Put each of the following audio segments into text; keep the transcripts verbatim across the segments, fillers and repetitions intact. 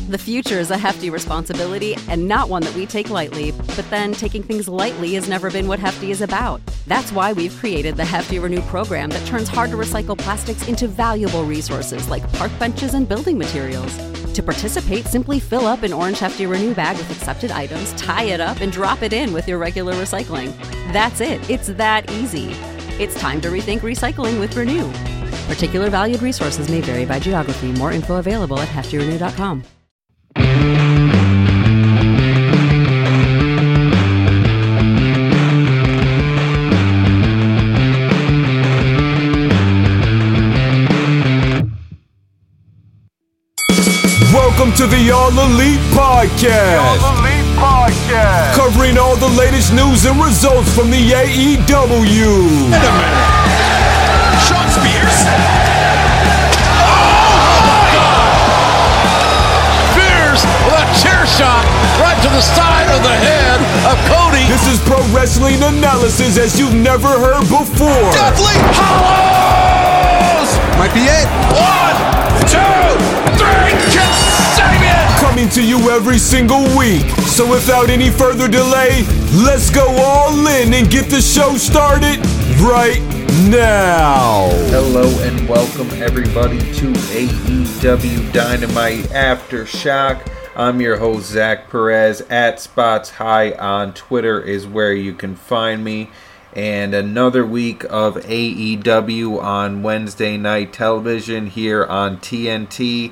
The future is a hefty responsibility and not one that we take lightly, but then taking things lightly has never been what Hefty is about. That's why we've created the Hefty Renew program that turns hard-to-recycle plastics into valuable resources like park benches and building materials. To participate, simply fill up an orange Hefty Renew bag with accepted items, tie it up, and drop it in with your regular recycling. That's it. It's that easy. It's time to rethink recycling with Renew. Particular valued resources may vary by geography. More info available at hefty renew dot com. Welcome to the All Elite Podcast. All Elite Podcast. Covering all the latest news and results from the A E W. Wait a minute. Shawn Spears? Oh my God! Spears with a chair shot right to the side of the head of Cody. This is pro wrestling analysis as you've never heard before. Deathly Hallows! Might be it. One, two, three, coming to you every single week. So without any further delay, let's go all in and get the show started right now. Hello and welcome everybody to A E W Dynamite Aftershock. I'm your host Zach Perez. At Spots High on Twitter is where you can find me. And another week of A E W on Wednesday night television here on T N T.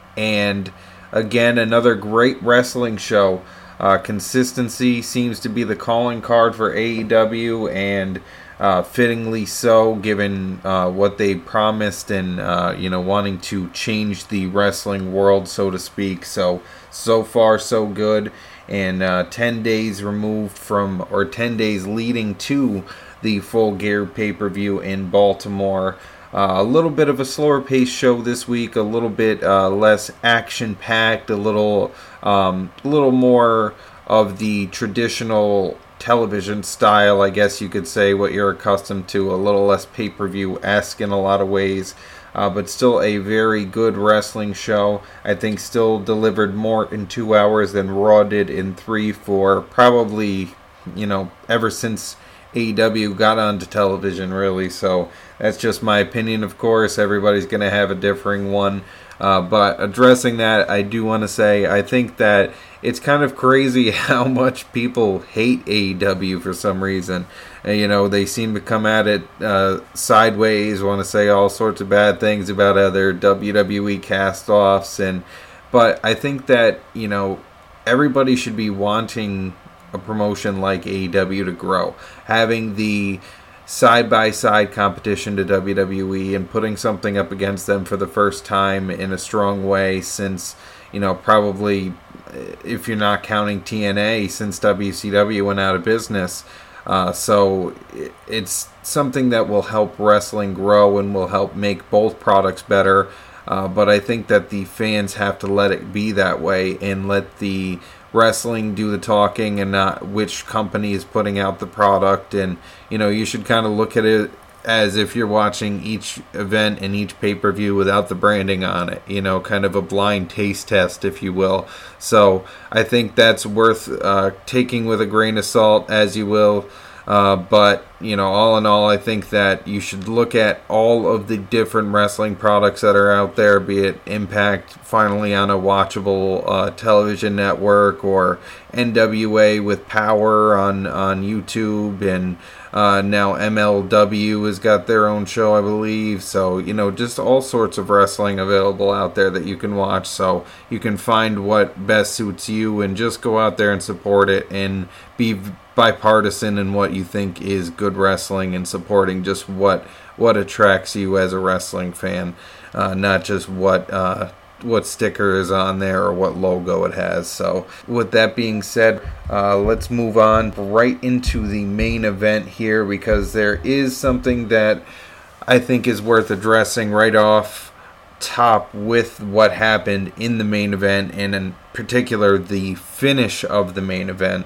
And again, another great wrestling show. Uh, consistency seems to be the calling card for A E W, and uh, fittingly so, given uh, what they promised and uh, you know, wanting to change the wrestling world, so to speak. So, so far, so good. And uh, ten days removed from, or ten days leading to the Full Gear pay-per-view in Baltimore. Uh, a little bit of a slower paced show this week, a little bit uh, less action-packed, a little, um, little more of the traditional television style, I guess you could say, what you're accustomed to, a little less pay-per-view-esque in a lot of ways, uh, but still a very good wrestling show. I think still delivered more in two hours than Raw did in three for probably, you know, ever since A E W got onto television, really. So that's just my opinion, of course. Everybody's going to have a differing one. Uh, but addressing that, I do want to say I think that it's kind of crazy how much people hate A E W for some reason. And, you know, they seem to come at it uh, sideways, want to say all sorts of bad things about other W W E cast-offs. And, but I think that, you know, everybody should be wanting a promotion like A E W to grow, having the side-by-side competition to W W E and putting something up against them for the first time in a strong way since, you know, probably, if you're not counting T N A, since W C W went out of business. Uh, so it's something that will help wrestling grow and will help make both products better. Uh, but I think that the fans have to let it be that way and let the wrestling do the talking and not which company is putting out the product. And, you know, you should kind of look at it as if you're watching each event and each pay-per-view without the branding on it, you know, kind of a blind taste test, if you will. So I think that's worth uh, taking with a grain of salt, as you will. Uh, but, you know, all in all, I think that you should look at all of the different wrestling products that are out there, be it Impact finally on a watchable uh, television network, or N W A with Power on, on YouTube, and uh, now M L W has got their own show, I believe. So, you know, just all sorts of wrestling available out there that you can watch, so you can find what best suits you and just go out there and support it and be bipartisan in what you think is good wrestling and supporting just what what attracts you as a wrestling fan, uh, not just what uh, what sticker is on there or what logo it has. So with that being said, uh, let's move on right into the main event here, because there is something that I think is worth addressing right off top with what happened in the main event, and in particular the finish of the main event.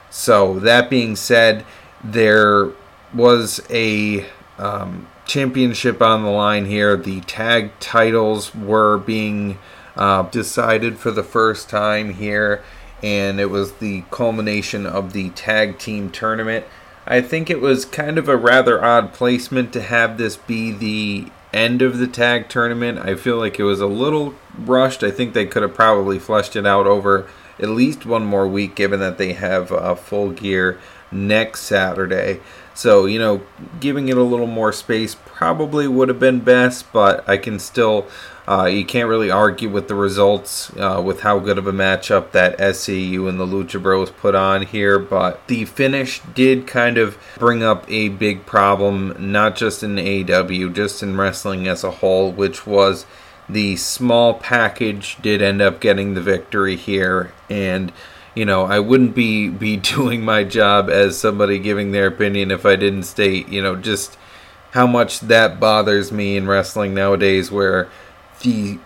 So that being said, there was a um, championship on the line here. The tag titles were being uh, decided for the first time here, and it was the culmination of the tag team tournament. I think it was kind of a rather odd placement to have this be the end of the tag tournament. I feel like it was a little rushed. I think they could have probably fleshed it out over at least one more week, given that they have uh, Full Gear next Saturday. So, you know, giving it a little more space probably would have been best, but I can still, uh, you can't really argue with the results, uh, with how good of a matchup that S C U and the Lucha Bros put on here. But the finish did kind of bring up a big problem, not just in A E W, just in wrestling as a whole, which was the small package did end up getting the victory here. And you know, I wouldn't be, be doing my job as somebody giving their opinion if I didn't state, you know, just how much that bothers me in wrestling nowadays, where the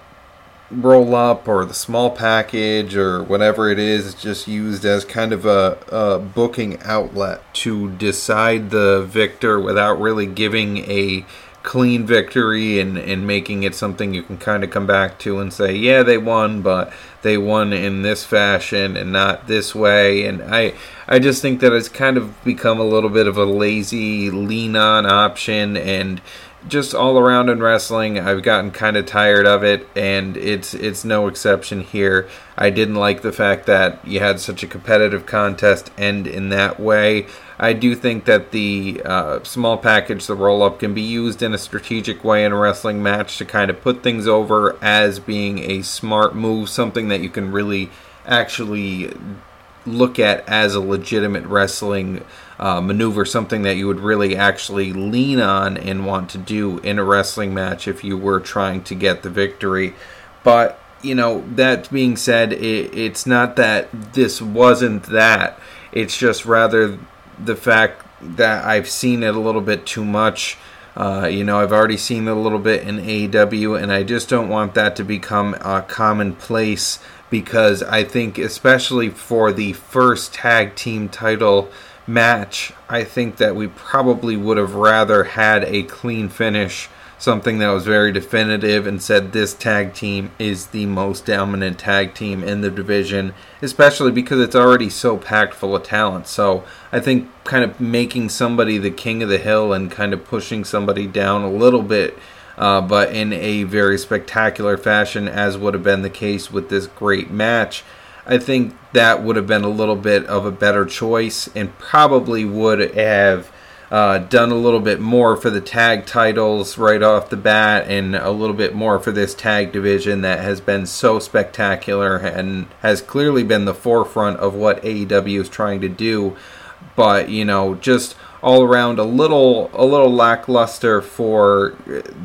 roll-up or the small package or whatever it is is just used as kind of a, a booking outlet to decide the victor without really giving a clean victory and, and making it something you can kind of come back to and say, yeah, they won, but they won in this fashion and not this way. And I I just think that it's kind of become a little bit of a lazy lean-on option, and just all around in wrestling, I've gotten kind of tired of it, and it's it's no exception here. I didn't like the fact that you had such a competitive contest end in that way. I do think that the uh, small package, the roll-up, can be used in a strategic way in a wrestling match to kind of put things over as being a smart move, something that you can really actually look at as a legitimate wrestling uh, maneuver, something that you would really actually lean on and want to do in a wrestling match if you were trying to get the victory. But, you know, that being said, it, it's not that this wasn't that. It's just rather the fact that I've seen it a little bit too much. Uh, you know, I've already seen it a little bit in A E W, and I just don't want that to become a commonplace, because I think especially for the first tag team title match, I think that we probably would have rather had a clean finish, something that was very definitive and said this tag team is the most dominant tag team in the division, especially because it's already so packed full of talent. So I think kind of making somebody the king of the hill and kind of pushing somebody down a little bit, uh, but in a very spectacular fashion, as would have been the case with this great match, I think that would have been a little bit of a better choice, and probably would have Uh, done a little bit more for the tag titles right off the bat, and a little bit more for this tag division that has been so spectacular and has clearly been the forefront of what A E W is trying to do. But, you know, just all around a little a little lackluster for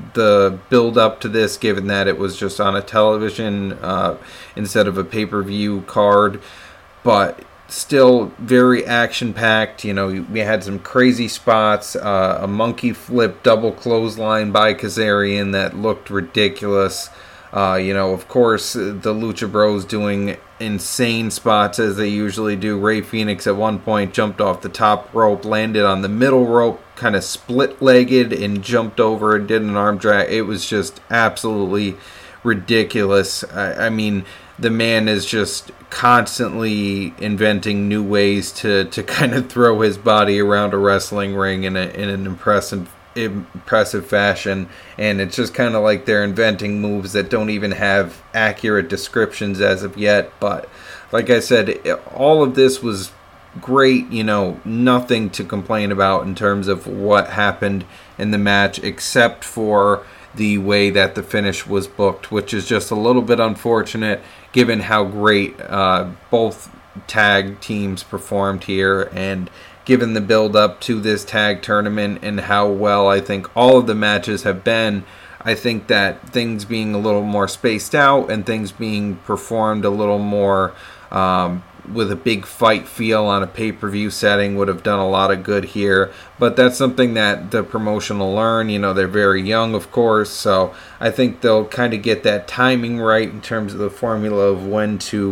the build up to this, given that it was just on a television uh, instead of a pay-per-view card. But still very action-packed. You know, we had some crazy spots, uh, a monkey flip double clothesline by Kazarian that looked ridiculous. Uh, you know, of course, the Lucha Bros doing insane spots as they usually do. Rey Fenix at one point jumped off the top rope, landed on the middle rope, kind of split-legged and jumped over and did an arm drag. It was just absolutely ridiculous. I, I mean, the man is just constantly inventing new ways to, to kind of throw his body around a wrestling ring in, a, in an impressive impressive fashion, and it's just kind of like they're inventing moves that don't even have accurate descriptions as of yet. But like I said, all of this was great. You know, nothing to complain about in terms of what happened in the match, except for the way that the finish was booked, which is just a little bit unfortunate given how great uh, both tag teams performed here, and given the build up to this tag tournament and how well I think all of the matches have been. I think that things being a little more spaced out and things being performed a little more um, with a big fight feel on a pay-per-view setting would have done a lot of good here. But that's something that the promotion will learn. You know, they're very young, of course, so I think they'll kind of get that timing right in terms of the formula of when to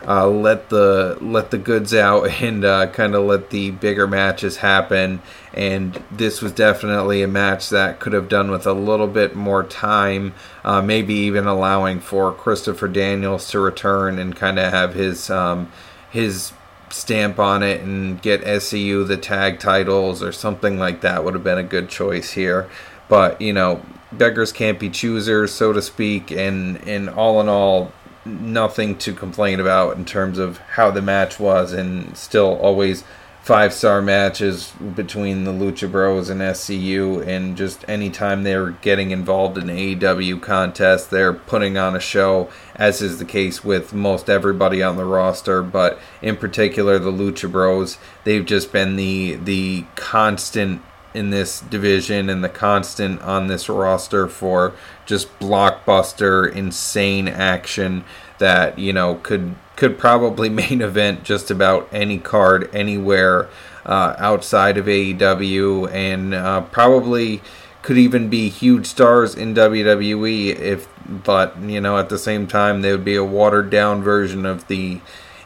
uh, let the let the goods out and uh, kind of let the bigger matches happen. And this was definitely a match that could have done with a little bit more time, uh, maybe even allowing for Christopher Daniels to return and kind of have his um, his stamp on it and get S C U the tag titles or something like that would have been a good choice here. But, you know, beggars can't be choosers, so to speak, and, and all in all, nothing to complain about in terms of how the match was, and still always five-star matches between the Lucha Bros and S C U, and just anytime they're getting involved in A E W contests, they're putting on a show, as is the case with most everybody on the roster, but in particular the Lucha Bros. They've just been the the constant in this division and the constant on this roster for just blockbuster, insane action that, you know, could could probably main event just about any card anywhere uh, outside of A E W, and uh, probably could even be huge stars in W W E if, but, you know, at the same time they would be a watered down version of the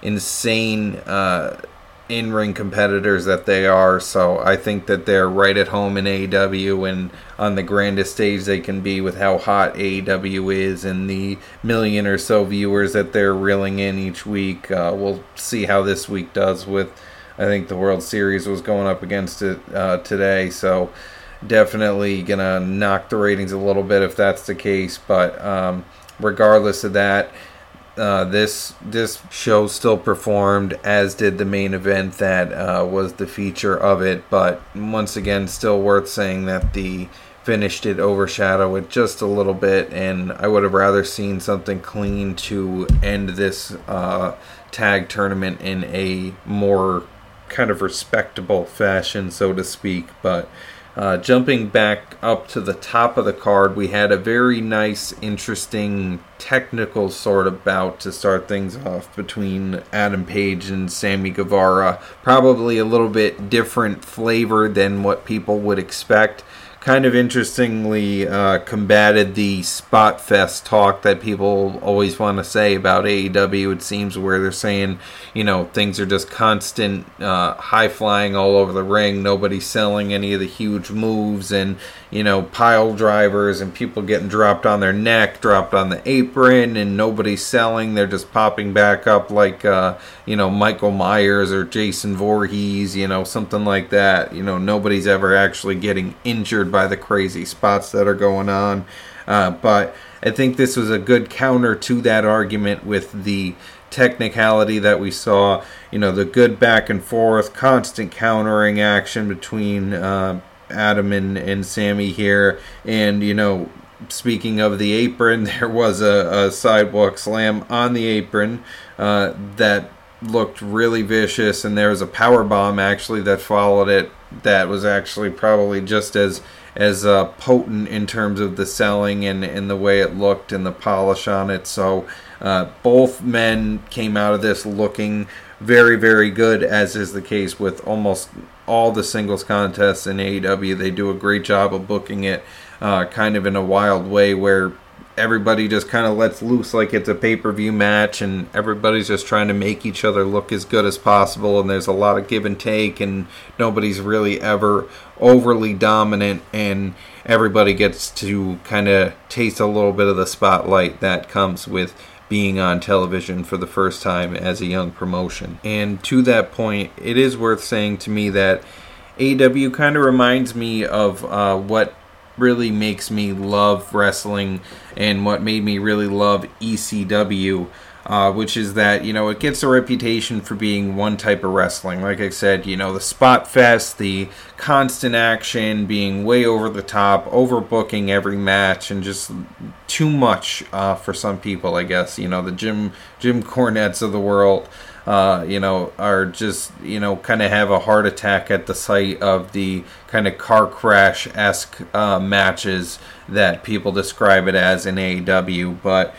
insane uh, in-ring competitors that they are. So I think that they're right at home in A E W and on the grandest stage they can be with how hot A E W is and the million or so viewers that they're reeling in each week. Uh, we'll see how this week does with, I think the World Series was going up against it uh, today, so definitely gonna knock the ratings a little bit if that's the case. But um, regardless of that, Uh, this this show still performed, as did the main event that uh, was the feature of it. But once again, still worth saying that the finish did overshadow it just a little bit, and I would have rather seen something clean to end this uh, tag tournament in a more kind of respectable fashion, so to speak. But Uh, jumping back up to the top of the card, we had a very nice, interesting, technical sort of bout to start things off between Adam Page and Sammy Guevara. Probably a little bit different flavor than what people would expect. Kind of interestingly uh, combated the spot fest talk that people always want to say about A E W, it seems, where they're saying, you know, things are just constant uh, high flying all over the ring, nobody's selling any of the huge moves, and, you know, pile drivers and people getting dropped on their neck, dropped on the apron, and nobody's selling, they're just popping back up like, uh, you know, Michael Myers or Jason Voorhees, you know, something like that. You know, nobody's ever actually getting injured by the crazy spots that are going on. Uh, but I think this was a good counter to that argument with the technicality that we saw, you know, the good back and forth, constant countering action between uh, Adam and, and Sammy here. And, you know, speaking of the apron, there was a, a sidewalk slam on the apron uh, that looked really vicious, and there was a power bomb actually that followed it that was actually probably just as as uh, potent in terms of the selling and, and the way it looked and the polish on it. So uh, both men came out of this looking very, very good, as is the case with almost all the singles contests in A E W. They do a great job of booking it uh, kind of in a wild way where everybody just kind of lets loose like it's a pay-per-view match, and everybody's just trying to make each other look as good as possible, and there's a lot of give and take, and nobody's really ever overly dominant, and everybody gets to kind of taste a little bit of the spotlight that comes with being on television for the first time as a young promotion. And to that point, it is worth saying to me that A E W kind of reminds me of uh, what really makes me love wrestling and what made me really love E C W, uh, which is that, you know, it gets a reputation for being one type of wrestling. Like I said, you know, the spot fest, the constant action, being way over the top, overbooking every match, and just too much uh, for some people, I guess. You know, the Jim, Jim Cornettes of the world, Uh, you know, are just, you know, kind of have a heart attack at the sight of the kind of car crash-esque uh, matches that people describe it as in A E W. But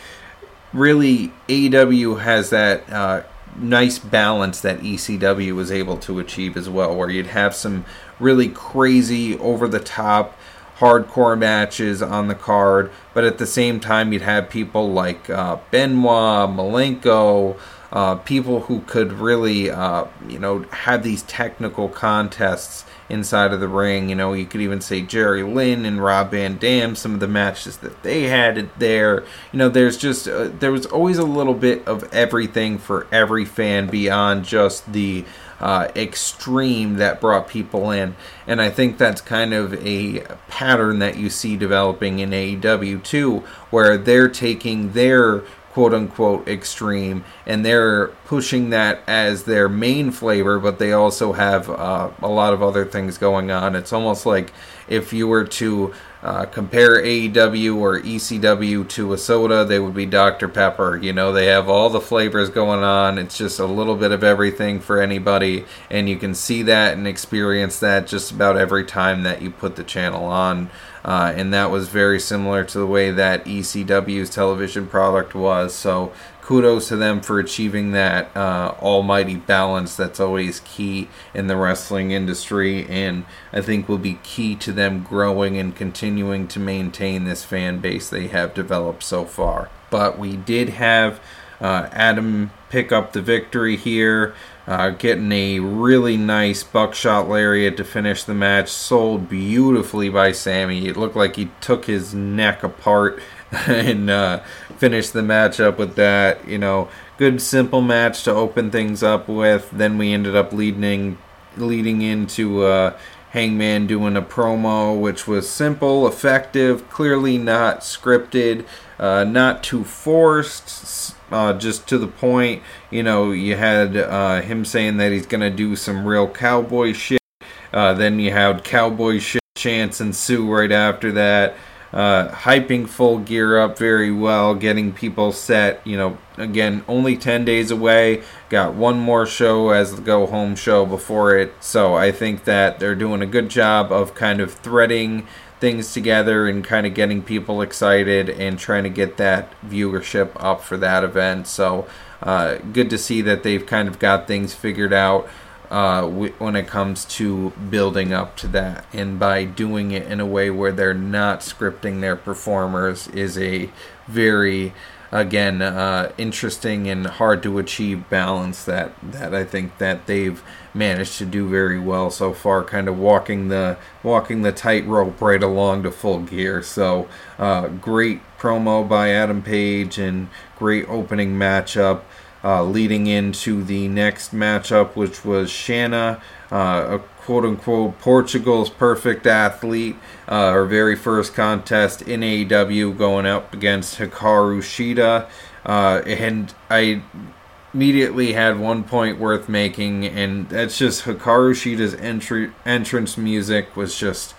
really, A E W has that uh, nice balance that E C W was able to achieve as well, where you'd have some really crazy, over-the-top, hardcore matches on the card, but at the same time, you'd have people like uh, Benoit, Malenko, uh, people who could really, uh, you know, have these technical contests inside of the ring. You know, you could even say Jerry Lynn and Rob Van Dam, some of the matches that they had there. You know, there's just, uh, there was always a little bit of everything for every fan beyond just the uh, extreme that brought people in. And I think that's kind of a pattern that you see developing in A E W too, where they're taking their quote-unquote extreme and they're pushing that as their main flavor, but they also have uh, a lot of other things going on. It's almost like if you were to uh, compare A E W or E C W to a soda, they would be Doctor Pepper. You know, they have all the flavors going on. It's just a little bit of everything for anybody, and you can see that and experience that just about every time that you put the channel on. Uh, and that was very similar to the way that E C W's television product was. So kudos to them for achieving that uh, almighty balance that's always key in the wrestling industry, and I think will be key to them growing and continuing to maintain this fan base they have developed so far. But we did have uh, Adam pick up the victory here, uh, getting a really nice buckshot lariat to finish the match, sold beautifully by Sammy. It looked like he took his neck apart and uh, finished the match up with that. You know, good simple match to open things up with. Then we ended up leading leading into uh, Hangman doing a promo, which was simple, effective, clearly not scripted, uh, not too forced, uh, just to the point. You know, you had uh, him saying that he's going to do some real cowboy shit. Uh, then you had cowboy shit chants ensue right after that. Uh, hyping Full Gear up very well, getting people set. You know, again, only ten days away. Got one more show as the go-home show before it. So I think that they're doing a good job of kind of threading things together and kind of getting people excited and trying to get that viewership up for that event. So uh, good to see that they've kind of got things figured out Uh, when it comes to building up to that, and by doing it in a way where they're not scripting their performers is a very, again, uh, interesting and hard to achieve balance that, that I think that they've managed to do very well so far, kind of walking the walking the tightrope right along to Full Gear. So uh, great promo by Adam Page and great opening matchup. Uh, leading into the next matchup, which was Shanna, uh, a quote-unquote Portugal's perfect athlete, uh, her very first contest in A E W, going up against Hikaru Shida. Uh, and I immediately had one point worth making, and that's just Hikaru Shida's entry, entrance music was just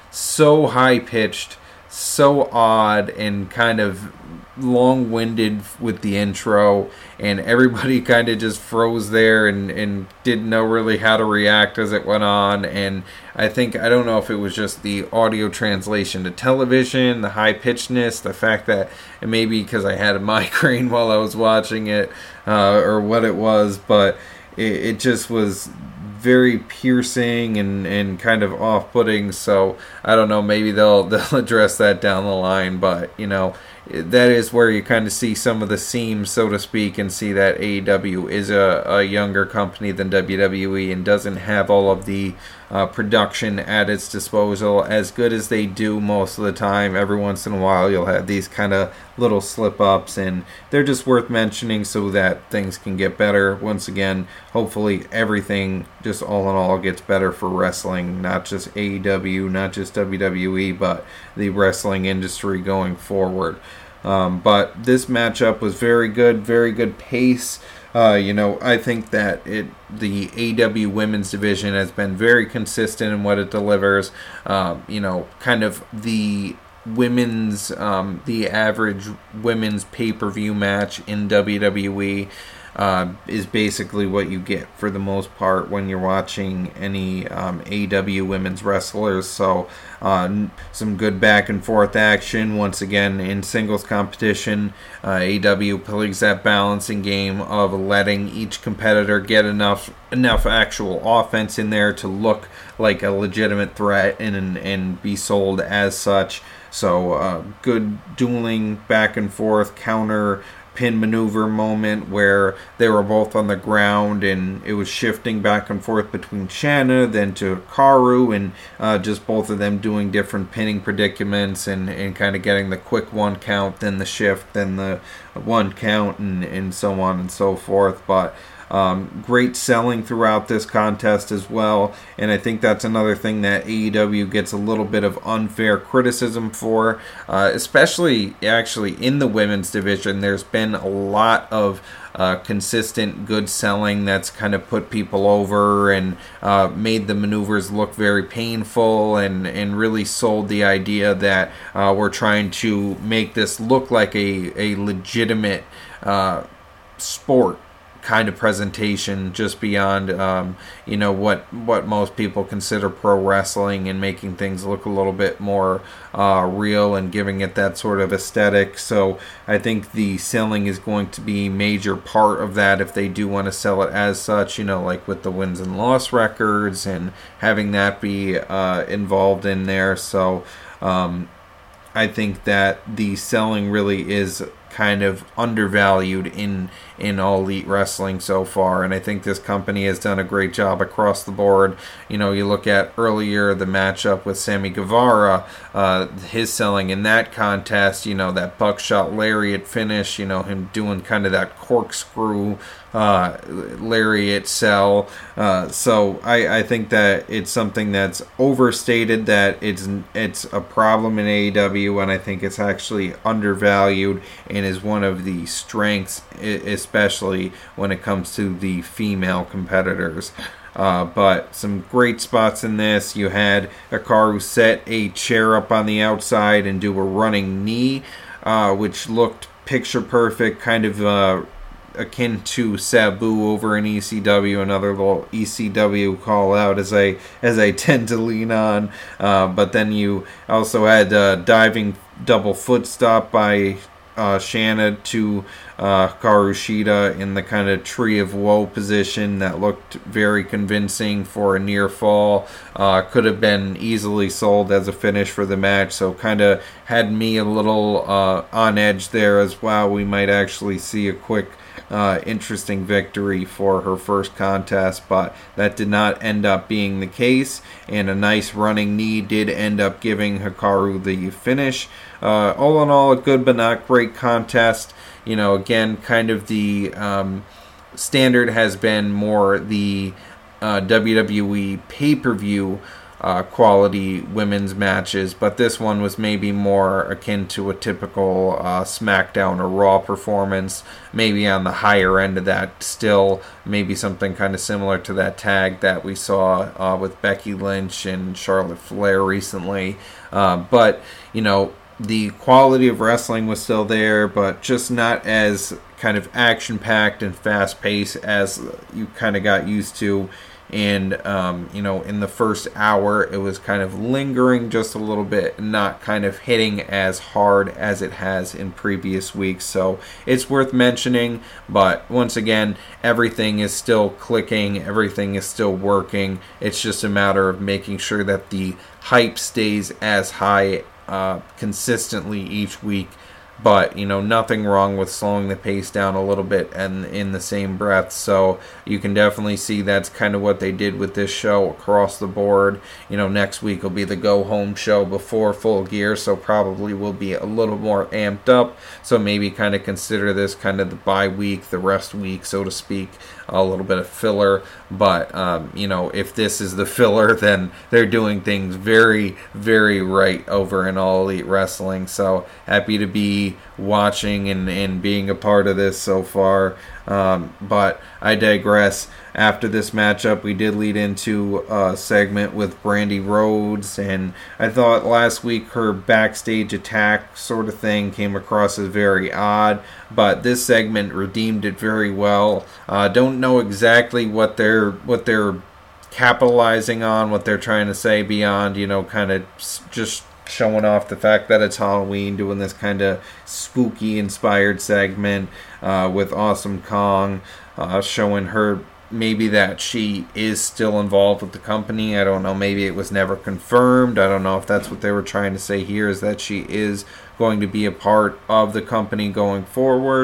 so high-pitched, so odd, and kind of long-winded with the intro, and everybody kind of just froze there and, and didn't know really how to react as it went on. And I think, I don't know if it was just the audio translation to television, the high-pitchedness, the fact that it may be because I had a migraine while I was watching it, uh, or what it was, but it, it just was very piercing and, and kind of off-putting. So I don't know, maybe they'll they'll address that down the line, but you know, that is where you kind of see some of the seams, so to speak, and see that A E W is a, a younger company than W W E and doesn't have all of the uh, production at its disposal. As good as they do most of the time, every once in a while you'll have these kind of little slip-ups, and they're just worth mentioning so that things can get better. Once again, hopefully everything, just all in all, gets better for wrestling, not just A E W, not just W W E, but the wrestling industry going forward. Um, but this matchup was very good, very good pace. Uh, you know, I think that it the A E W women's division has been very consistent in what it delivers. Um, you know, kind of the women's, um, the average women's pay-per-view match in W W E uh, is basically what you get for the most part when you're watching any um, A E W women's wrestlers. So uh, some good back and forth action. Once again, in singles competition, uh, A E W plays that balancing game of letting each competitor get enough enough actual offense in there to look like a legitimate threat and and be sold as such. So uh, good dueling back and forth, counter pin maneuver moment where they were both on the ground and it was shifting back and forth between Shanna then to Hikaru, and uh, just both of them doing different pinning predicaments and, and kind of getting the quick one count, then the shift, then the one count, and, and so on and so forth. But Um, great selling throughout this contest as well, and I think that's another thing that A E W gets a little bit of unfair criticism for, uh, especially actually in the women's division. There's been a lot of uh, consistent good selling that's kind of put people over and uh, made the maneuvers look very painful, and, and really sold the idea that uh, we're trying to make this look like a, a legitimate uh, sport kind of presentation, just beyond um, you know what what most people consider pro wrestling, and making things look a little bit more uh, real and giving it that sort of aesthetic. So I think the selling is going to be a major part of that if they do want to sell it as such, you know, like with the wins and loss records and having that be uh, involved in there. So um, I think that the selling really is kind of undervalued in in All Elite Wrestling so far, and I think this company has done a great job across the board. You know, you look at earlier the matchup with Sammy Guevara, uh, his selling in that contest, you know, that buckshot lariat finish, you know, him doing kind of that corkscrew uh, lariat sell. Uh, so I, I think that it's something that's overstated, that it's it's a problem in A E W, and I think it's actually undervalued and is one of the strengths, especially when it comes to the female competitors. Uh, but some great spots in this. You had Hikaru set a chair up on the outside and do a running knee, uh, which looked picture perfect, kind of uh, akin to Sabu over in E C W. Another little E C W call out, as I as I tend to lean on. Uh, but then you also had uh, diving double foot stop by Uh, Shanna to uh, Hikaru Shida in the kind of tree of woe position that looked very convincing for a near fall. Uh, could have been easily sold as a finish for the match, so kind of had me a little uh, on edge there as well. We might actually see a quick Uh, interesting victory for her first contest, but that did not end up being the case, and a nice running knee did end up giving Hikaru the finish. Uh, all in all, a good but not great contest. You know, again, kind of the um, standard has been more the uh, W W E pay-per-view Uh, quality women's matches, but this one was maybe more akin to a typical uh, SmackDown or Raw performance, maybe on the higher end of that still, maybe something kind of similar to that tag that we saw uh, with Becky Lynch and Charlotte Flair recently. Uh, but, you know, the quality of wrestling was still there, but just not as kind of action-packed and fast-paced as you kind of got used to. And, um, you know, in the first hour, it was kind of lingering just a little bit, not kind of hitting as hard as it has in previous weeks. So it's worth mentioning, but once again, everything is still clicking, everything is still working. It's just a matter of making sure that the hype stays as high uh, consistently each week. But, you know, nothing wrong with slowing the pace down a little bit and in the same breath. So you can definitely see that's kind of what they did with this show across the board. You know, next week will be the go-home show before Full Gear, so probably will be a little more amped up. So maybe kind of consider this kind of the bye week, the rest week, so to speak, a little bit of filler. But, um, you know, if this is the filler, then they're doing things very, very right over in All Elite Wrestling. So happy to be watching and, and being a part of this so far. Um, but I digress. After this matchup, we did lead into a segment with Brandy Rhodes, and I thought last week her backstage attack sort of thing came across as very odd, but this segment redeemed it very well. Uh, don't know exactly what they're what they're capitalizing on, what they're trying to say beyond, you know, kind of just showing off the fact that it's Halloween, doing this kind of spooky inspired segment uh, with Awesome Kong, uh, showing her maybe that she is still involved with the company. I don't know, maybe it was never confirmed. I don't know if that's what they were trying to say here, is that she is going to be a part of the company going forward.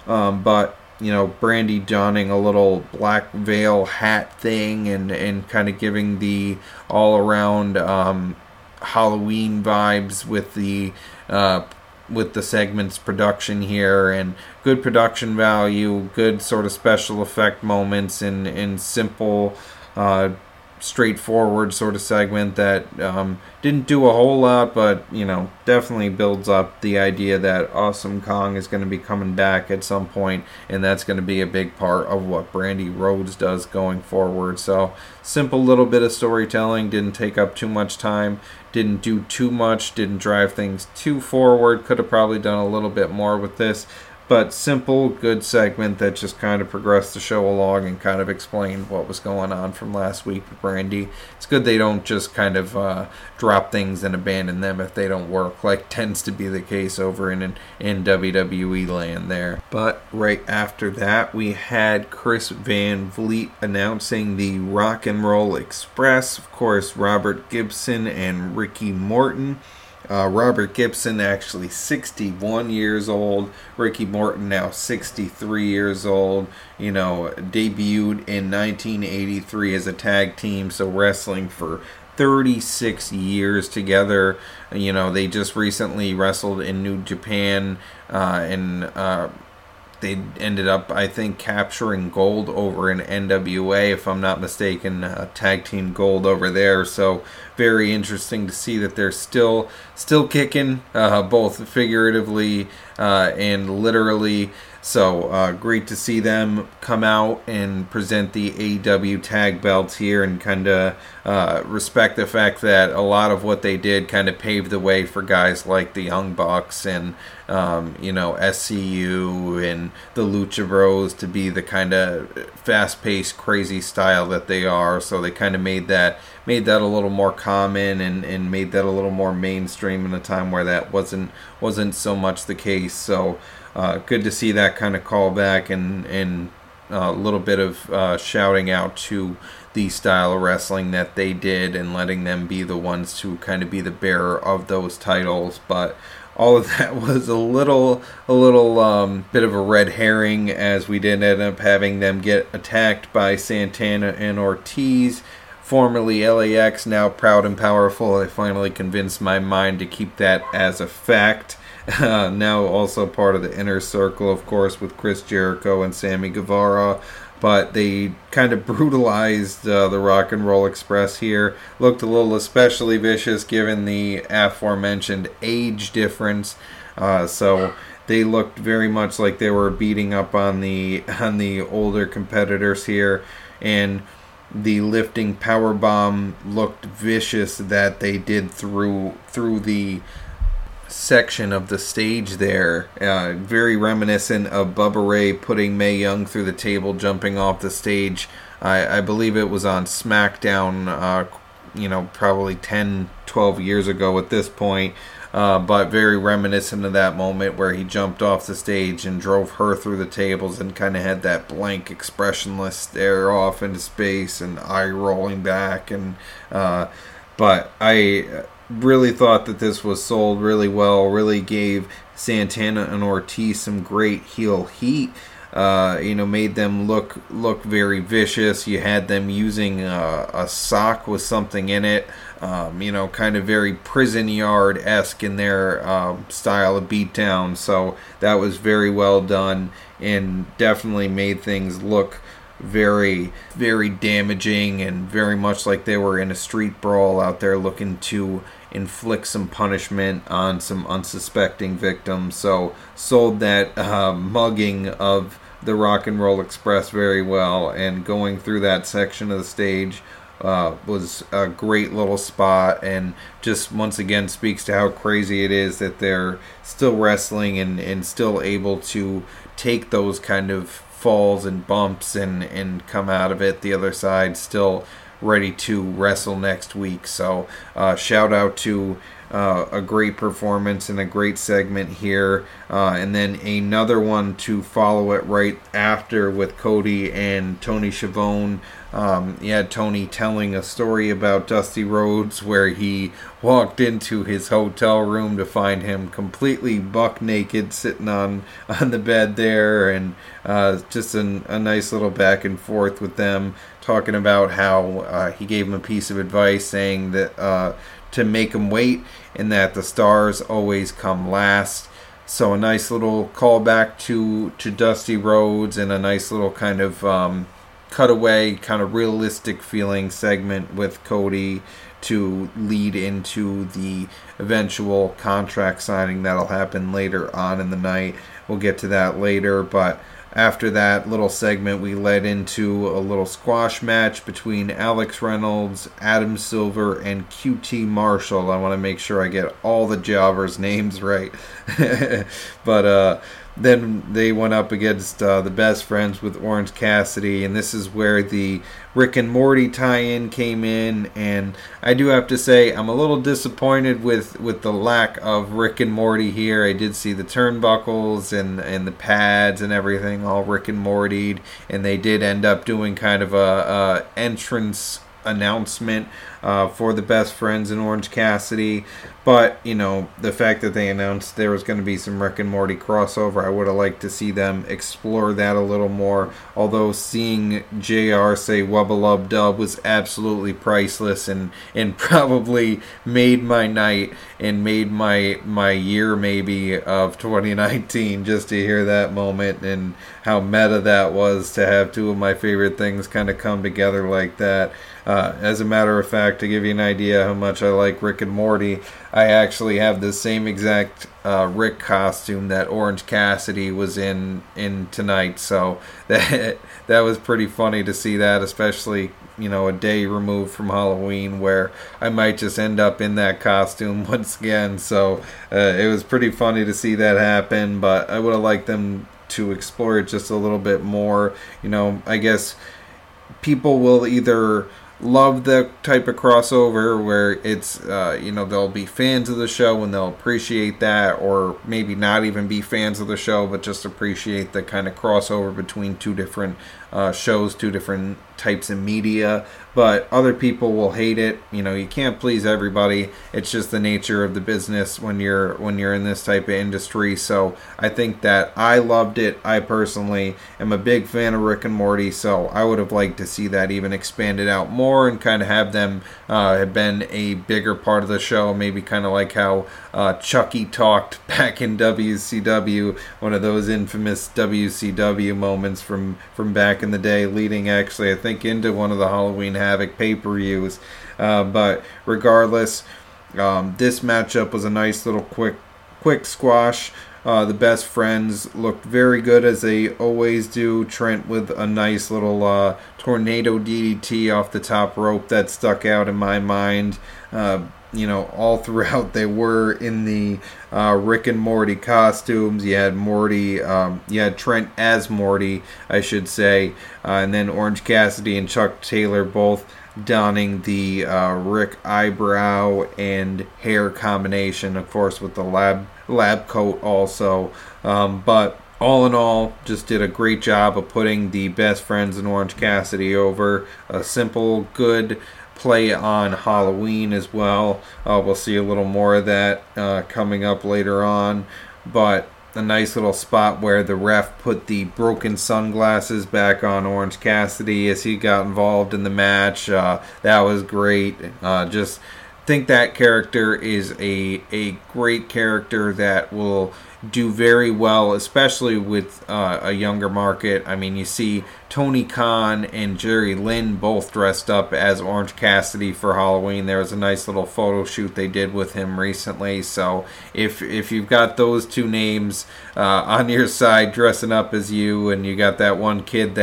Um, but, you know, Brandy donning a little black veil hat thing and, and kind of giving the all-around um, Halloween vibes with the uh, with the segment's production here, and good production value, good sort of special effect moments, and, and simple, uh, straightforward sort of segment that um, didn't do a whole lot, but, you know, definitely builds up the idea that Awesome Kong is going to be coming back at some point, and that's going to be a big part of what Brandy Rhodes does going forward. So, simple little bit of storytelling, didn't take up too much time, didn't do too much, didn't drive things too forward, could have probably done a little bit more with this, but simple, good segment that just kind of progressed the show along and kind of explained what was going on from last week with Brandy. It's good they don't just kind of uh, drop things and abandon them if they don't work, like tends to be the case over in, in W W E land there. But right after that, we had Chris Van Vliet announcing the Rock and Roll Express. Of course, Robert Gibson and Ricky Morton. Uh, Robert Gibson actually sixty-one years old. Ricky Morton now sixty-three years old. You know, debuted in nineteen eighty-three as a tag team, so wrestling for thirty-six years together. You know, they just recently wrestled in New Japan, uh, and uh, they ended up, I think, capturing gold over in N W A, if I'm not mistaken, uh, tag team gold over there. So very interesting to see that they're still still kicking, uh, both figuratively uh, and literally. So uh, great to see them come out and present the A E W tag belts here and kind of uh, respect the fact that a lot of what they did kind of paved the way for guys like the Young Bucks and um, you know S C U and the Lucha Bros to be the kind of fast-paced, crazy style that they are. So they kind of made that made that a little more common and, and made that a little more mainstream in a time where that wasn't wasn't so much the case. So. Uh, good to see that kind of callback and and a uh, little bit of uh, shouting out to the style of wrestling that they did and letting them be the ones to kind of be the bearer of those titles. But all of that was a little a little um, bit of a red herring, as we did end up having them get attacked by Santana and Ortiz. Formerly L A X, now Proud and Powerful. I finally convinced my mind to keep that as a fact. Uh, now also part of the Inner Circle, of course, with Chris Jericho and Sammy Guevara. But they kind of brutalized uh, the Rock and Roll Express here. Looked a little especially vicious given the aforementioned age difference. Uh, so they looked very much like they were beating up on the on the older competitors here. And the lifting powerbomb looked vicious that they did through through the section of the stage there. Uh, very reminiscent of Bubba Ray putting Mae Young through the table, jumping off the stage. I, I believe it was on SmackDown, uh, you know, probably ten, twelve years ago at this point. Uh, but very reminiscent of that moment where he jumped off the stage and drove her through the tables and kind of had that blank, expressionless stare off into space and eye rolling back. And uh, but I really thought that this was sold really well, really gave Santana and Ortiz some great heel heat. Uh, you know, made them look look very vicious. You had them using a, a sock with something in it. Um, you know, kind of very prison yard-esque in their uh, style of beatdown. So that was very well done and definitely made things look very, very damaging and very much like they were in a street brawl out there looking to inflict some punishment on some unsuspecting victims. So sold that uh, mugging of the Rock and Roll Express very well, and going through that section of the stage uh, was a great little spot, and just once again speaks to how crazy it is that they're still wrestling and, and still able to take those kind of falls and bumps and, and come out of it the other side still ready to wrestle next week. So uh, shout out to uh, a great performance and a great segment here. Uh, and then another one to follow it right after with Cody and Tony Schiavone. Um, you had Tony telling a story about Dusty Rhodes where he walked into his hotel room to find him completely buck naked sitting on, on the bed there, and uh, just an, a nice little back and forth with them, talking about how uh, he gave him a piece of advice saying that uh, to make him wait and that the stars always come last. So a nice little callback to, to Dusty Rhodes and a nice little kind of um, cutaway, kind of realistic feeling segment with Cody to lead into the eventual contract signing that'll happen later on in the night. We'll get to that later, but after that little segment, we led into a little squash match between Alex Reynolds, Adam Silver, and Q T Marshall. I want to make sure I get all the jobbers' names right. but uh, then they went up against uh, the Best Friends with Orange Cassidy, and this is where the Rick and Morty tie-in came in, and I do have to say I'm a little disappointed with, with the lack of Rick and Morty here. I did see the turnbuckles and, and the pads and everything all Rick and Morty'd, and they did end up doing kind of a, a entrance announcement uh, for the Best Friends in Orange Cassidy. But, you know, the fact that they announced there was going to be some Rick and Morty crossover, I would have liked to see them explore that a little more. Although seeing J R say Wubba Lub Dub was absolutely priceless and, and probably made my night and made my my year maybe of twenty nineteen, just to hear that moment and how meta that was to have two of my favorite things kind of come together like that. Uh, as a matter of fact, to give you an idea how much I like Rick and Morty, I actually have the same exact uh, Rick costume that Orange Cassidy was in in tonight. So that that was pretty funny to see that, especially, you know, a day removed from Halloween where I might just end up in that costume once again. So uh, it was pretty funny to see that happen, but I would have liked them to explore it just a little bit more. You know, I guess people will either love the type of crossover where it's, uh, you know, they'll be fans of the show and they'll appreciate that, or maybe not even be fans of the show, but just appreciate the kind of crossover between two different uh, shows, two different types of media. But other people will hate it. You know, you can't please everybody. It's just the nature of the business when you're when you're in this type of industry. So I think that I loved it. I personally am a big fan of Rick and Morty, so I would have liked to see that even expanded out more and kind of have them uh, have been a bigger part of the show. Maybe kind of like how uh, Chucky talked back in W C W, one of those infamous W C W moments from, from back in the day, leading actually, I think, into one of the Halloween Havoc pay-per-views. Uh, but regardless, um, this matchup was a nice little quick quick squash. Uh, the Best Friends looked very good, as they always do. Trent with a nice little uh, tornado D D T off the top rope that stuck out in my mind. Uh, you know, all throughout they were in the uh, Rick and Morty costumes. You had Morty, um, you had Trent as Morty, I should say, uh, and then Orange Cassidy and Chuck Taylor both donning the uh, Rick eyebrow and hair combination, of course, with the lab lab coat also. Um, but all in all, just did a great job of putting the Best Friends in Orange Cassidy over. A simple, good play on Halloween as well. Uh, we'll see a little more of that uh, coming up later on. But a nice little spot where the ref put the broken sunglasses back on Orange Cassidy as he got involved in the match. Uh, that was great. Uh, just think that character is a a great character that will do very well, especially with uh, a younger market. I mean, you see Tony Khan and Jerry Lynn both dressed up as Orange Cassidy for Halloween. There was a nice little photo shoot they did with him recently. So if if you've got those two names uh, on your side dressing up as you, and you got that one kid that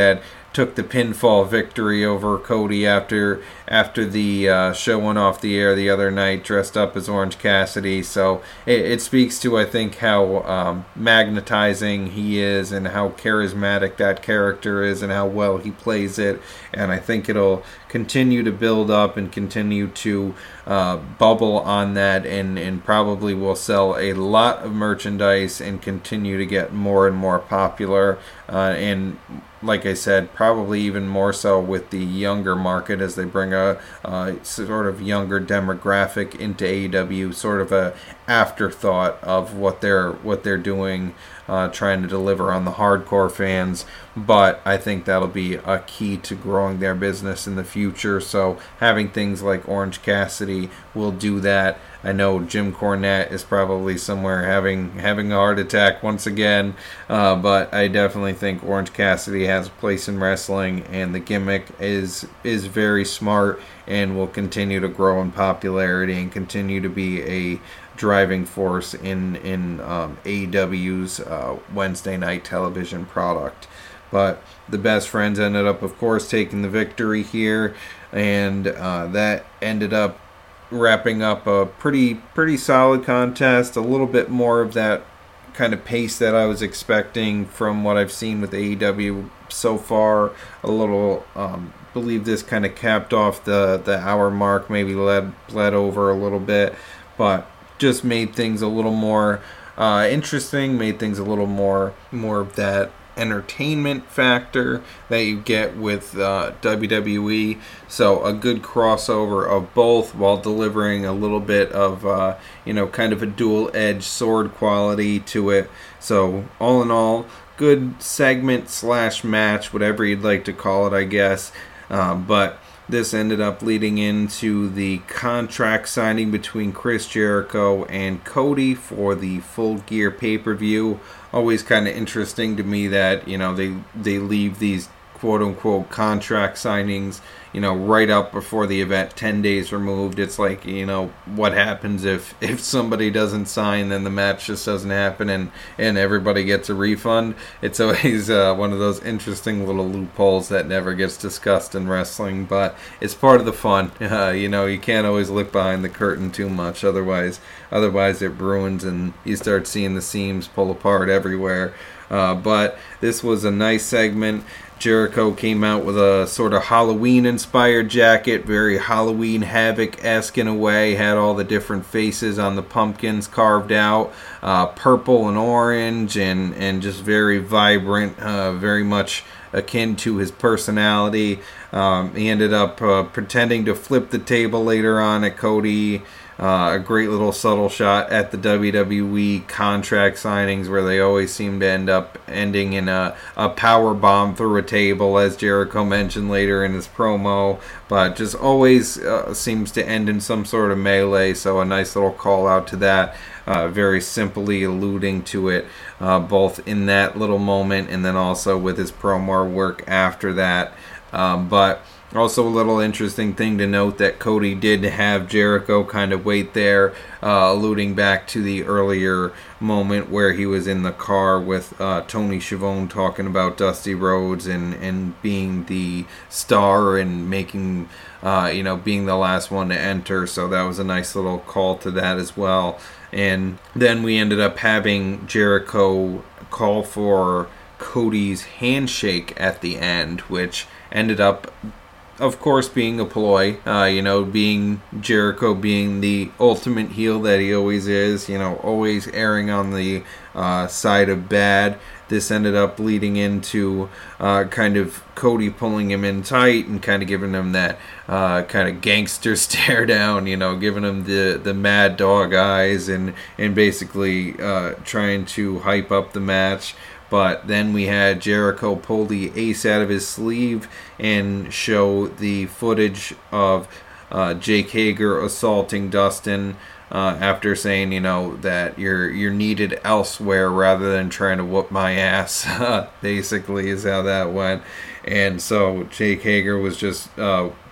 took the pinfall victory over Cody after after the uh, show went off the air the other night, dressed up as Orange Cassidy. So it, it speaks to, I think, how um, magnetizing he is and how charismatic that character is and how well he plays it. And I think it'll continue to build up and continue to uh, bubble on that, and, and probably will sell a lot of merchandise and continue to get more and more popular. Uh, and like I said, probably even more so with the younger market as they bring a uh, sort of younger demographic into A E W, sort of a afterthought of what they're what they're doing, uh, trying to deliver on the hardcore fans. But I think that'll be a key to growing their business in the future. So having things like Orange Cassidy will do that. I know Jim Cornette is probably somewhere having having a heart attack once again, uh, but I definitely think Orange Cassidy has a place in wrestling, and the gimmick is is very smart and will continue to grow in popularity and continue to be a driving force in in um, A E W's uh, Wednesday night television product. But the Best Friends ended up, of course, taking the victory here, and uh, that ended up wrapping up a pretty pretty solid contest. A little bit more of that kind of pace that I was expecting from what I've seen with A E W so far. A little, um, believe this kind of capped off the the hour mark, maybe led bled over a little bit, but just made things a little more uh, interesting. Made things a little more more of that entertainment factor that you get with uh, W W E. So a good crossover of both while delivering a little bit of uh, you know kind of a dual-edged sword quality to it. So all in all, good segment slash match, whatever you'd like to call it, I guess. Uh, but this ended up leading into the contract signing between Chris Jericho and Cody for the Full Gear pay-per-view. Always kind of interesting to me that, you know, they they leave these quote-unquote contract signings, you know, right up before the event, ten days removed. It's like, you know, what happens if, if somebody doesn't sign, then the match just doesn't happen and, and everybody gets a refund. It's always uh, one of those interesting little loopholes that never gets discussed in wrestling, but it's part of the fun. Uh, you know, you can't always look behind the curtain too much, otherwise, otherwise it ruins and you start seeing the seams pull apart everywhere. Uh, but this was a nice segment. Jericho came out with a sort of Halloween-inspired jacket, very Halloween Havoc-esque in a way, had all the different faces on the pumpkins carved out, uh, purple and orange, and, and just very vibrant, uh, very much akin to his personality. Um, he ended up uh, pretending to flip the table later on at Cody. Uh, a great little subtle shot at the W W E contract signings where they always seem to end up ending in a, a power bomb through a table, as Jericho mentioned later in his promo, but just always uh, seems to end in some sort of melee, so a nice little call out to that, uh, very simply alluding to it, uh, both in that little moment and then also with his promo work after that. Um, but also a little interesting thing to note that Cody did have Jericho kind of wait there, uh, alluding back to the earlier moment where he was in the car with uh, Tony Schiavone talking about Dusty Rhodes and, and being the star and making, uh, you know, being the last one to enter. So that was a nice little call to that as well. And then we ended up having Jericho call for Cody's handshake at the end, which ended up, of course, being a ploy, uh, you know, being Jericho being the ultimate heel that he always is, you know, always erring on the uh, side of bad. This ended up leading into uh, kind of Cody pulling him in tight and kind of giving him that uh, kind of gangster stare down, you know, giving him the, the mad dog eyes and, and basically uh, trying to hype up the match. But then we had Jericho pull the ace out of his sleeve and show the footage of uh, Jake Hager assaulting Dustin uh, after saying, you know, that you're you're needed elsewhere rather than trying to whoop my ass, basically is how that went. And so Jake Hager was just uh,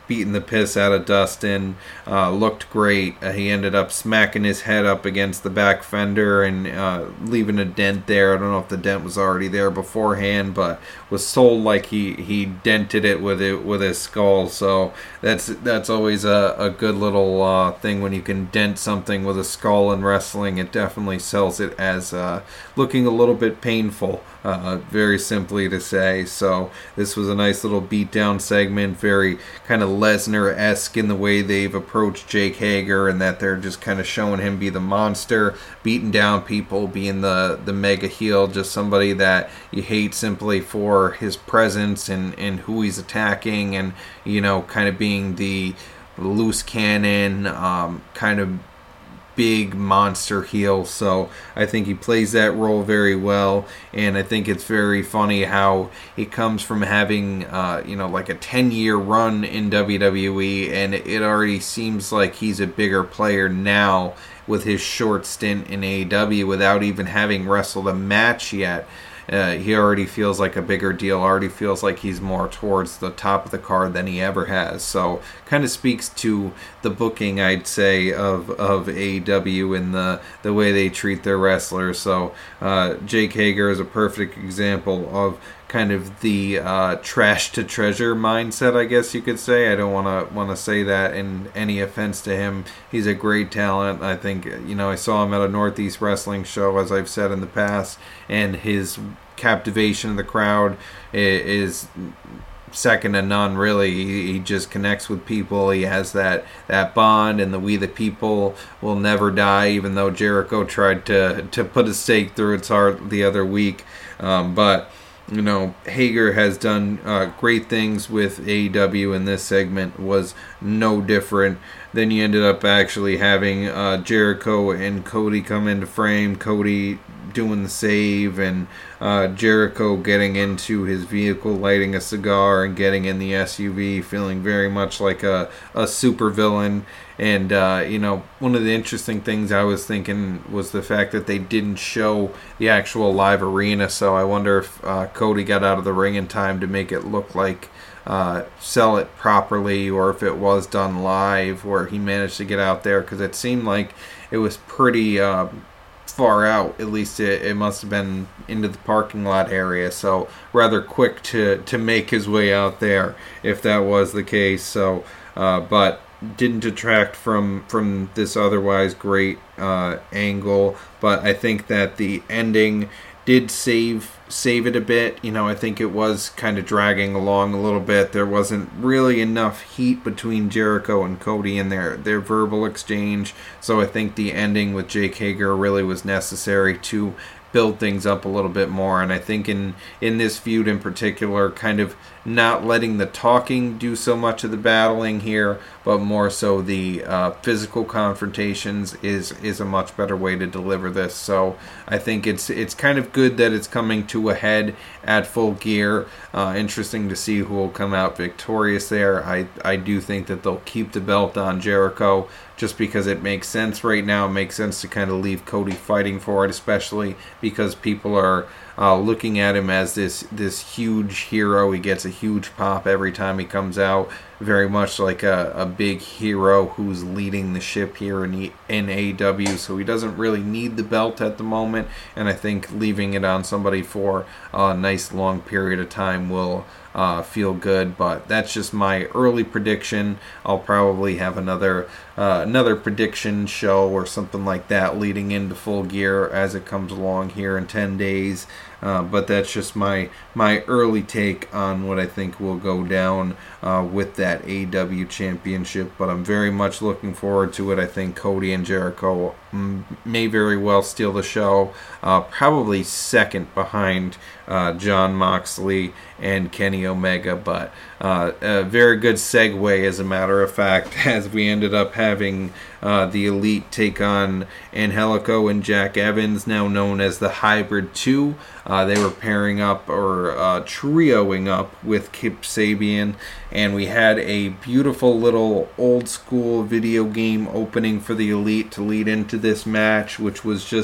beating the piss out of Dustin. Uh, looked great. Uh, he ended up smacking his head up against the back fender and uh, leaving a dent there. I don't know if the dent was already there beforehand, but was sold like he, he dented it with it with his skull. So that's that's always a, a good little uh, thing when you can dent something with a skull in wrestling. It definitely sells it as uh, looking a little bit painful. Uh, very simply to say. So this was a nice little beatdown segment, very kind of Lesnar-esque in the way they've approached Jake Hager, and that they're just kind of showing him be the monster, beating down people, being the, the mega heel, just somebody that you hate simply for his presence and, and who he's attacking, and, you know, kind of being the loose cannon, um, kind of big monster heel. So I think he plays that role very well, and I think it's very funny how he comes from having uh, you know, like a ten year run in W W E, and it already seems like he's a bigger player now with his short stint in A E W without even having wrestled a match yet. Uh, he already feels like a bigger deal, already feels like he's more towards the top of the card than he ever has. So kind of speaks to the booking, I'd say, of, of A E W and the, the way they treat their wrestlers. So uh, Jake Hager is a perfect example of kind of the uh, trash to treasure mindset, I guess you could say. I don't want to want to say that in any offense to him. He's a great talent. I think, you know, I saw him at a Northeast Wrestling show, as I've said in the past, and his captivation of the crowd is second to none, really. He, he just connects with people. He has that, that bond, and the We the People will never die, even though Jericho tried to, to put a stake through its heart the other week. Um, but You know, Hager has done uh, great things with A E W, and this segment was no different. Then you ended up actually having uh, Jericho and Cody come into frame. Cody doing the save, and uh, Jericho getting into his vehicle, lighting a cigar, and getting in the S U V, feeling very much like a, a supervillain. And, uh, you know, one of the interesting things I was thinking was the fact that they didn't show the actual live arena, so I wonder if uh, Cody got out of the ring in time to make it look like uh, sell it properly, or if it was done live, where he managed to get out there, because it seemed like it was pretty uh, far out. At least it, it must have been into the parking lot area, so rather quick to, to make his way out there, if that was the case. So, uh, but didn't detract from from this otherwise great uh, angle, but I think that the ending did save save it a bit. You know, I think it was kind of dragging along a little bit. There wasn't really enough heat between Jericho and Cody in their their verbal exchange, so I think the ending with Jake Hager really was necessary to build things up a little bit more. And I think in in this feud in particular, kind of not letting the talking do so much of the battling here, but more so the uh, physical confrontations is is a much better way to deliver this. So I think it's it's kind of good that it's coming to a head at Full Gear. Uh, interesting to see who will come out victorious there. I, I do think that they'll keep the belt on Jericho, just because it makes sense right now. It makes sense to kind of leave Cody fighting for it, especially because people are uh, looking at him as this this huge hero. He gets a huge pop every time he comes out, very much like a, a big hero who's leading the ship here in, e, in A E W, so he doesn't really need the belt at the moment, and I think leaving it on somebody for a nice long period of time will uh, feel good. But that's just my early prediction. I'll probably have another uh, another prediction show or something like that leading into Full Gear as it comes along here in ten days. Uh, but that's just my my early take on what I think will go down uh, with that A E W championship. But I'm very much looking forward to it. I think Cody and Jericho m- may very well steal the show, uh, probably second behind uh, Jon Moxley and Kenny Omega. But uh, a very good segue, as a matter of fact, as we ended up having uh, the Elite take on Angelico and Jack Evans, now known as the Hybrid two. Uh, they were pairing up, or uh, trioing up, with Kip Sabian, and we had a beautiful little old school video game opening for the Elite to lead into this match, which was just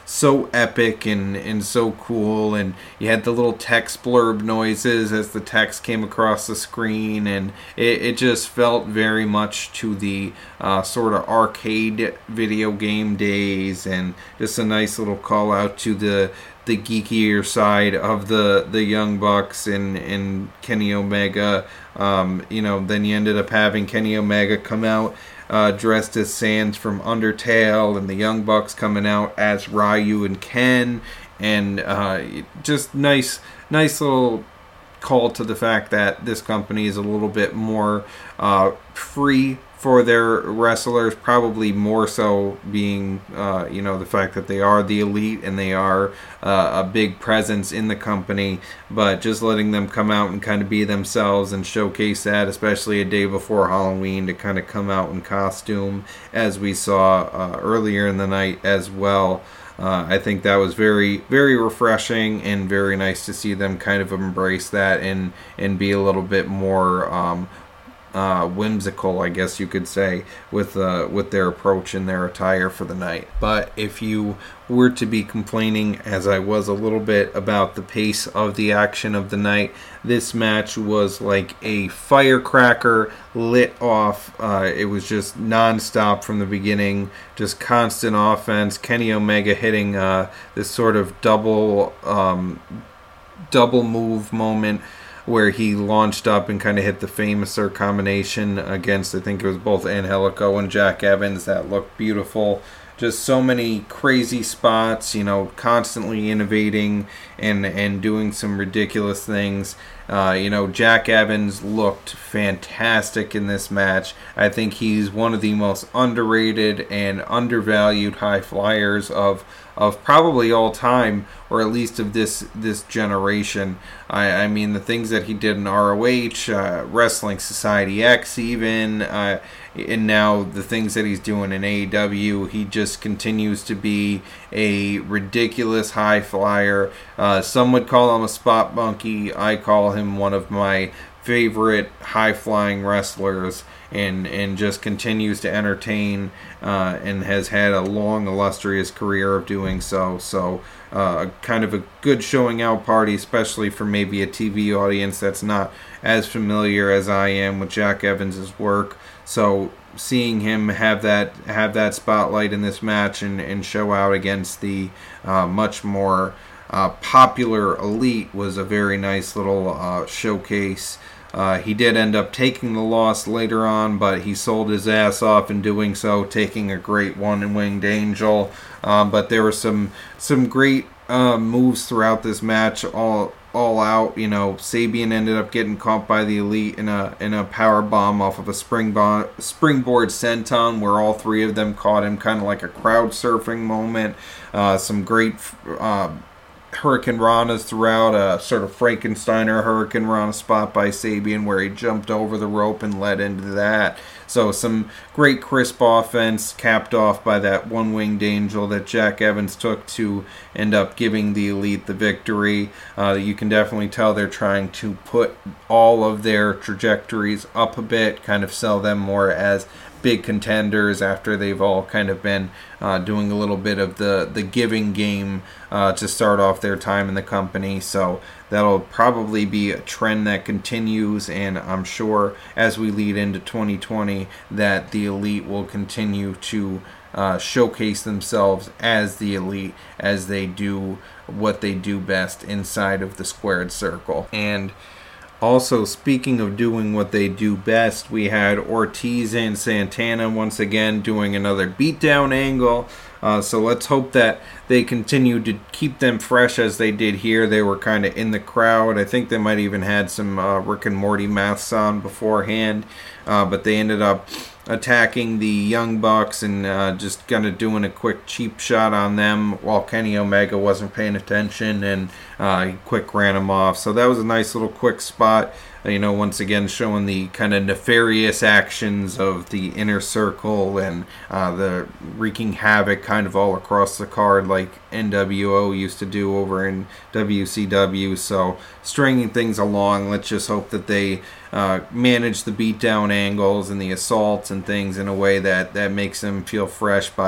so epic and, and so cool, and you had the little text blurb noises as the text came across the screen, and it, it just felt very much to the uh, sort of arcade video game days, and just a nice little call out to the the geekier side of the, the Young Bucks and, and Kenny Omega. Um, you know, then you ended up having Kenny Omega come out Uh, dressed as Sans from Undertale, and the Young Bucks coming out as Ryu and Ken, and uh, just nice, nice little call to the fact that this company is a little bit more uh, free for their wrestlers, probably more so being, uh, you know, the fact that they are the Elite and they are uh, a big presence in the company, but just letting them come out and kind of be themselves and showcase that, especially a day before Halloween, to kind of come out in costume, as we saw uh, earlier in the night as well. Uh, I think that was very, very refreshing and very nice to see them kind of embrace that and, and be a little bit more um, Uh, whimsical, I guess you could say, with uh, with their approach and their attire for the night. But if you were to be complaining, as I was a little bit, about the pace of the action of the night, this match was like a firecracker lit off. Uh, it was just non-stop from the beginning, just constant offense. Kenny Omega hitting uh, this sort of double um, double move moment where he launched up and kind of hit the Famouser combination against, I think it was both Angelico and Jack Evans. That looked beautiful. Just so many crazy spots, you know, constantly innovating and, and doing some ridiculous things. Uh, you know, Jack Evans looked fantastic in this match. I think he's one of the most underrated and undervalued high flyers of of probably all time, or at least of this this generation. I, I mean, the things that he did in R O H, uh, Wrestling Society X even, uh, and now the things that he's doing in A E W, he just continues to be a ridiculous high flyer. Uh, some would call him a spot monkey. I call him one of my favorite high-flying wrestlers, and and just continues to entertain uh, and has had a long, illustrious career of doing so. So uh, kind of a good showing out party, especially for maybe a T V audience that's not as familiar as I am with Jack Evans' work. So seeing him have that have that spotlight in this match and, and show out against the uh, much more uh, popular Elite was a very nice little uh, showcase. Uh, he did end up taking the loss later on, but he sold his ass off in doing so, taking a great one-winged angel. Um, but there were some some great uh, moves throughout this match, all all out. You know, Sabian ended up getting caught by the Elite in a in a power bomb off of a springboard springboard senton, where all three of them caught him, kind of like a crowd surfing moment. Uh, some great Uh, Hurricane Ranas throughout, a sort of Frankensteiner Hurricane Rana spot by Sabian where he jumped over the rope and led into that. So some great crisp offense capped off by that one-winged angel that Jack Evans took to end up giving the Elite the victory. Uh, you can definitely tell they're trying to put all of their trajectories up a bit, kind of sell them more as big contenders after they've all kind of been uh, doing a little bit of the, the giving game uh, to start off their time in the company. So that'll probably be a trend that continues, and I'm sure as we lead into twenty twenty that the Elite will continue to uh, showcase themselves as the Elite as they do what they do best inside of the squared circle. And also, speaking of doing what they do best, we had Ortiz and Santana once again doing another beatdown angle. Uh, so let's hope that they continue to keep them fresh as they did here. They were kind of in the crowd. I think they might even had some uh, Rick and Morty masks on beforehand. Uh, but they ended up attacking the Young Bucks and uh, just kind of doing a quick cheap shot on them while Kenny Omega wasn't paying attention, and uh, he quick ran him off. So that was a nice little quick spot, you know, once again showing the kind of nefarious actions of the Inner Circle and uh, the wreaking havoc kind of all across the card like N W O used to do over in W C W. So stringing things along, let's just hope that they uh, manage the beatdown angles and the assaults and things in a way that, that makes them feel fresh by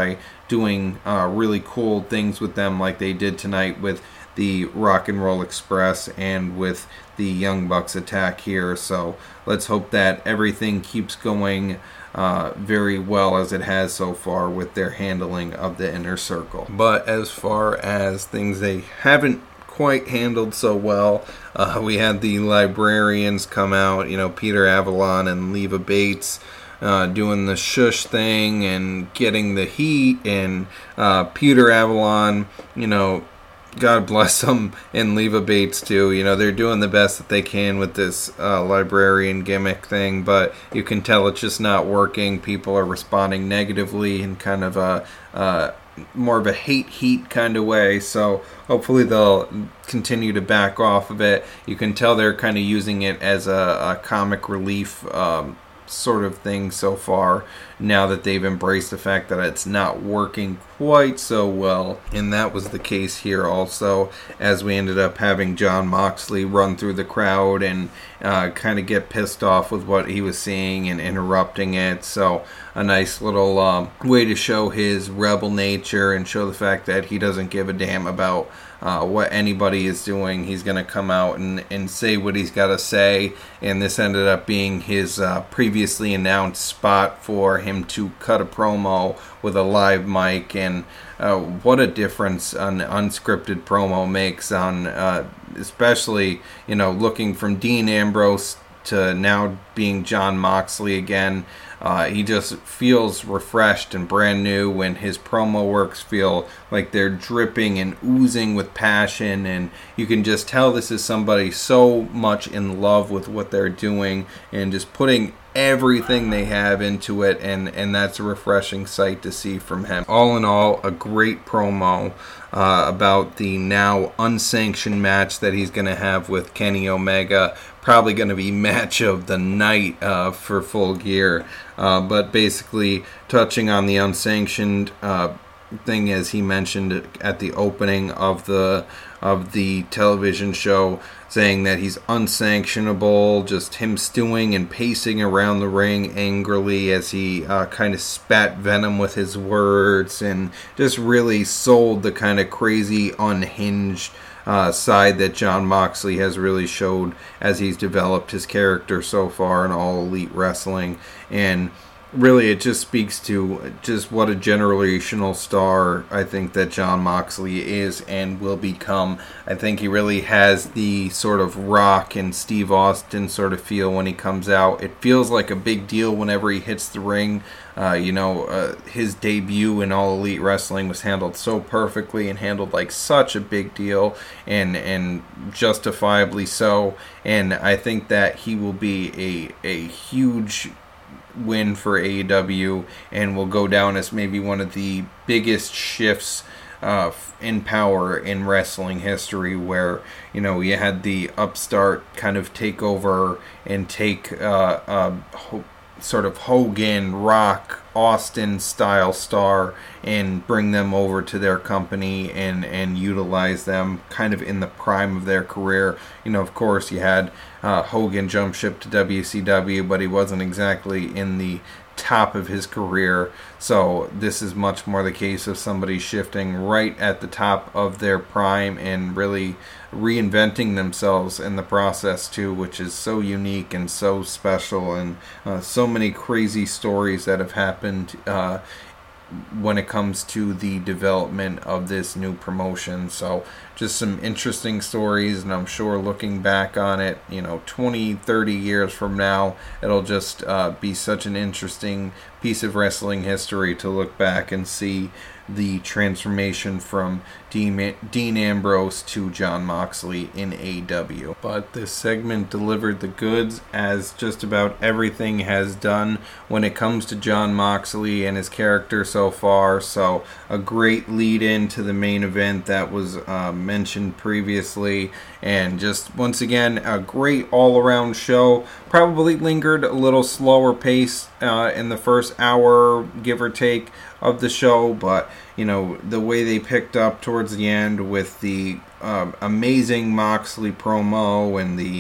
doing uh, really cool things with them like they did tonight with the Rock and Roll Express and with the Young Bucks attack here. So let's hope that everything keeps going uh, very well as it has so far with their handling of the Inner Circle. But as far as things they haven't quite handled so well, uh, we had the Librarians come out, you know, Peter Avalon and Leva Bates uh, doing the shush thing and getting the heat, and uh, Peter Avalon, you know, God bless them, and Leva Bates too. You know, they're doing the best that they can with this uh, librarian gimmick thing, but you can tell it's just not working. People are responding negatively in kind of a uh, more of a hate heat kind of way. So hopefully they'll continue to back off of it. You can tell they're kind of using it as a, a comic relief um, sort of thing so far, now that they've embraced the fact that it's not working quite so well. And that was the case here also, as we ended up having Jon Moxley run through the crowd and uh, kind of get pissed off with what he was seeing and interrupting it. So a nice little um, way to show his rebel nature and show the fact that he doesn't give a damn about Uh, what anybody is doing. He's going to come out and, and say what he's got to say, and this ended up being his uh, previously announced spot for him to cut a promo with a live mic, and uh, what a difference an unscripted promo makes on uh, especially, you know, looking from Dean Ambrose to now being Jon Moxley again. Uh, he just feels refreshed and brand new when his promo works feel like they're dripping and oozing with passion, and you can just tell this is somebody so much in love with what they're doing and just putting everything they have into it, and, and that's a refreshing sight to see from him. All in all, a great promo uh, about the now unsanctioned match that he's going to have with Kenny Omega. Probably going to be match of the night uh, for Full Gear. Uh, but basically touching on the unsanctioned uh, thing, as he mentioned at the opening of the of the television show, saying that he's unsanctionable, just him stewing and pacing around the ring angrily as he uh, kind of spat venom with his words, and just really sold the kind of crazy, unhinged Uh, side that Jon Moxley has really showed as he's developed his character so far in All Elite Wrestling. And really it just speaks to just what a generational star I think that Jon Moxley is and will become. I think he really has the sort of Rock and Steve Austin sort of feel when he comes out. It feels like a big deal whenever he hits the ring. Uh, you know, uh, his debut in All Elite Wrestling was handled so perfectly and handled like such a big deal, and and justifiably so. And I think that he will be a a huge win for A E W and will go down as maybe one of the biggest shifts uh, in power in wrestling history, where, you know, you had the upstart kind of take over and take uh, uh, sort of Hogan, Rock, Austin style star and bring them over to their company and, and utilize them kind of in the prime of their career. You know, of course, you had uh, Hogan jump ship to W C W, but he wasn't exactly in the top of his career. So this is much more the case of somebody shifting right at the top of their prime and really reinventing themselves in the process too, which is so unique and so special, and uh, so many crazy stories that have happened uh, when it comes to the development of this new promotion. So just some interesting stories, and I'm sure looking back on it, you know, twenty, thirty years from now, it'll just uh, be such an interesting piece of wrestling history to look back and see the transformation from Dean, Dean Ambrose to Jon Moxley in A E W. But this segment delivered the goods, as just about everything has done when it comes to Jon Moxley and his character so far. So a great lead in to the main event that was uh, mentioned previously, and just once again a great all-around show. Probably lingered a little slower pace uh, in the first hour, give or take, of the show, but you know, the way they picked up towards the end with the um, amazing Moxley promo and the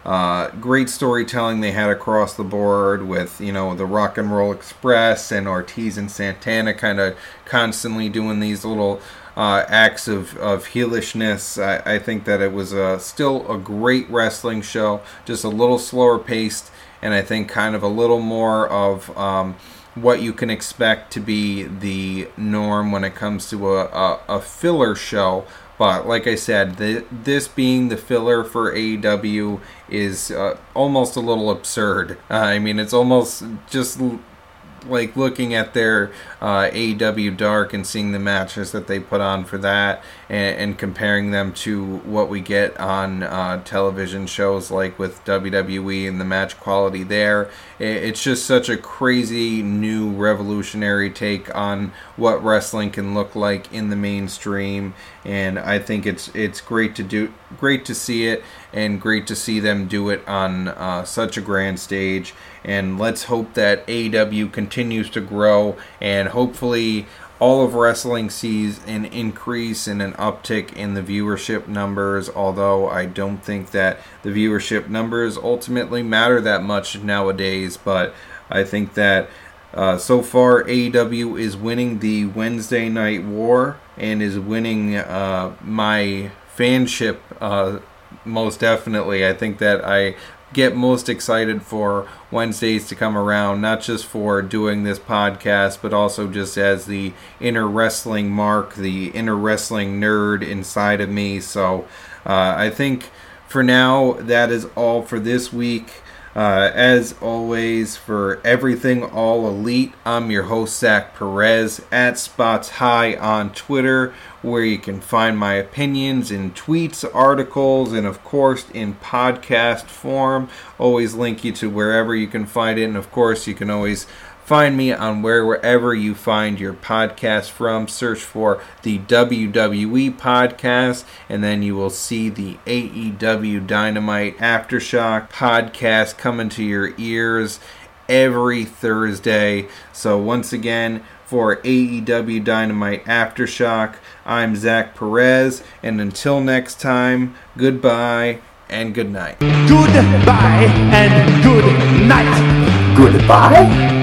Uh, great storytelling they had across the board with, you know, the Rock and Roll Express and Ortiz and Santana kind of constantly doing these little uh, acts of, of heelishness. I, I think that it was uh, still a great wrestling show, just a little slower paced, and I think kind of a little more of um, what you can expect to be the norm when it comes to a, a, a filler show. But like I said, the, this being the filler for A E W is uh, almost a little absurd. Uh, I mean, it's almost just l- like looking at their uh, A E W Dark and seeing the matches that they put on for that and, and comparing them to what we get on uh, television shows like with W W E and the match quality there. It's just such a crazy new revolutionary take on what wrestling can look like in the mainstream, and I think it's it's great to do, great to see it, and great to see them do it on uh, such a grand stage. And let's hope that A E W continues to grow, and hopefully all of wrestling sees an increase and an uptick in the viewership numbers, although I don't think that the viewership numbers ultimately matter that much nowadays. But I think that uh, so far A E W is winning the Wednesday Night War and is winning uh, my fanship uh, most definitely. I think that I get most excited for Wednesdays to come around, not just for doing this podcast, but also just as the inner wrestling mark, the inner wrestling nerd inside of me. So uh, I think for now, that is all for this week. Uh, as always, for everything All Elite, I'm your host, Zach Perez, at Spots High on Twitter, where you can find my opinions in tweets, articles, and of course in podcast form. Always link you to wherever you can find it, and of course you can always find me on where, wherever you find your podcast from. Search for the W W E Podcast, and then you will see the A E W Dynamite Aftershock podcast coming to your ears every Thursday. So once again, for A E W Dynamite Aftershock, I'm Zach Perez, and until next time, goodbye and good night. Goodbye and good night. Goodbye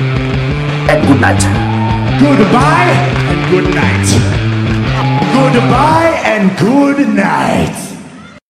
and good night. Goodbye and good night. Goodbye and good night.